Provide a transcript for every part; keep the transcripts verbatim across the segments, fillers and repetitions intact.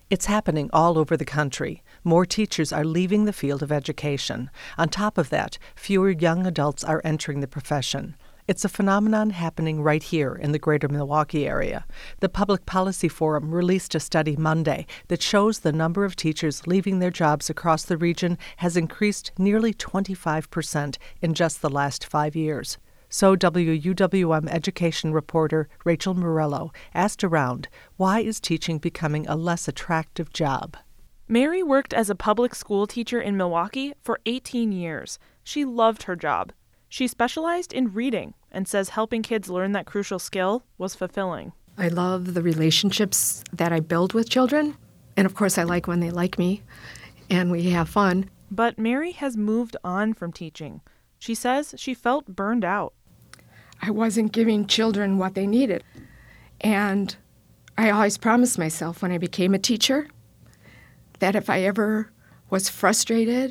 It's happening all over the country. More teachers are leaving the field of education. On top of that, fewer young adults are entering the profession. It's a phenomenon happening right here in the greater Milwaukee area. The Public Policy Forum released a study Monday that shows the number of teachers leaving their jobs across the region has increased nearly twenty-five percent in just the last five years. So W U W M education reporter Rachel Morello asked around, why is teaching becoming a less attractive job? Mary worked as a public school teacher in Milwaukee for eighteen years. She loved her job. She specialized in reading and says helping kids learn that crucial skill was fulfilling. I love the relationships that I build with children. And of course, I like when they like me and we have fun. But Mary has moved on from teaching. She says she felt burned out. I wasn't giving children what they needed. And I always promised myself when I became a teacher that if I ever was frustrated,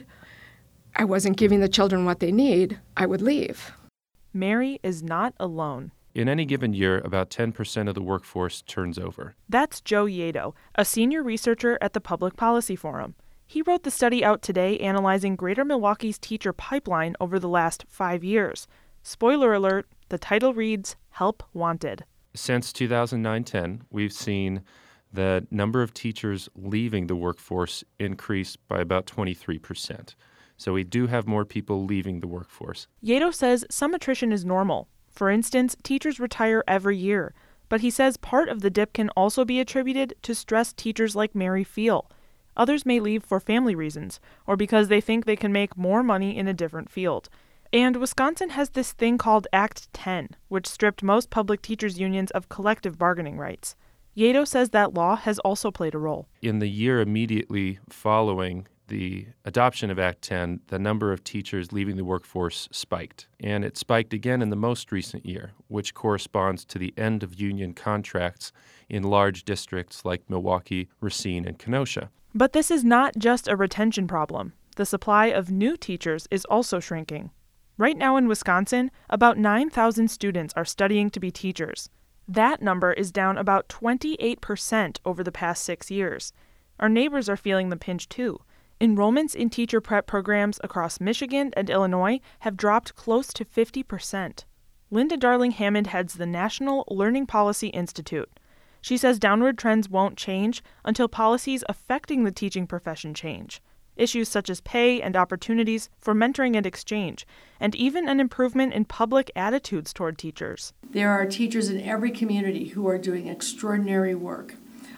I wasn't giving the children what they need, I would leave. Mary is not alone. In any given year, about ten percent of the workforce turns over. That's Joe Yedo, a senior researcher at the Public Policy Forum. He wrote the study out today analyzing Greater Milwaukee's teacher pipeline over the last five years. Spoiler alert, the title reads, Help Wanted. Since two thousand nine to ten, we've seen the number of teachers leaving the workforce increase by about twenty-three percent. So we do have more people leaving the workforce. Yedo says some attrition is normal. For instance, teachers retire every year. But he says part of the dip can also be attributed to stress teachers like Mary feel. Others may leave for family reasons or because they think they can make more money in a different field. And Wisconsin has this thing called Act ten, which stripped most public teachers' unions of collective bargaining rights. Yedo says that law has also played a role. In the year immediately following the adoption of Act ten, the number of teachers leaving the workforce spiked. And it spiked again in the most recent year, which corresponds to the end of union contracts in large districts like Milwaukee, Racine, and Kenosha. But this is not just a retention problem. The supply of new teachers is also shrinking. Right now in Wisconsin, about nine thousand students are studying to be teachers. That number is down about twenty-eight percent over the past six years. Our neighbors are feeling the pinch too. Enrollments in teacher prep programs across Michigan and Illinois have dropped close to fifty percent. Linda Darling Hammond heads the National Learning Policy Institute. She says downward trends won't change until policies affecting the teaching profession change. Issues such as pay and opportunities for mentoring and exchange, and even an improvement in public attitudes toward teachers. There are teachers in every community who are doing extraordinary work,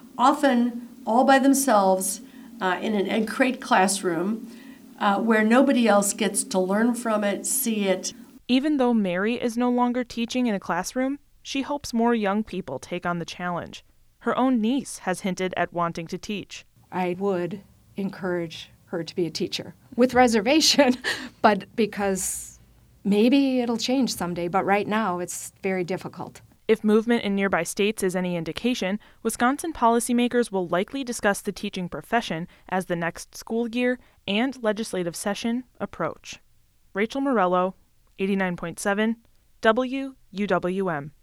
often all by themselves uh, in an Ed Crate classroom uh, where nobody else gets to learn from it, see it. Even though Mary is no longer teaching in a classroom, she hopes more young people take on the challenge. Her own niece has hinted at wanting to teach. I would encourage her to be a teacher with reservation, but because maybe it'll change someday, but right now it's very difficult. If movement in nearby states is any indication, Wisconsin policymakers will likely discuss the teaching profession as the next school year and legislative session approach. Rachel Morello, eighty-nine point seven W U W M.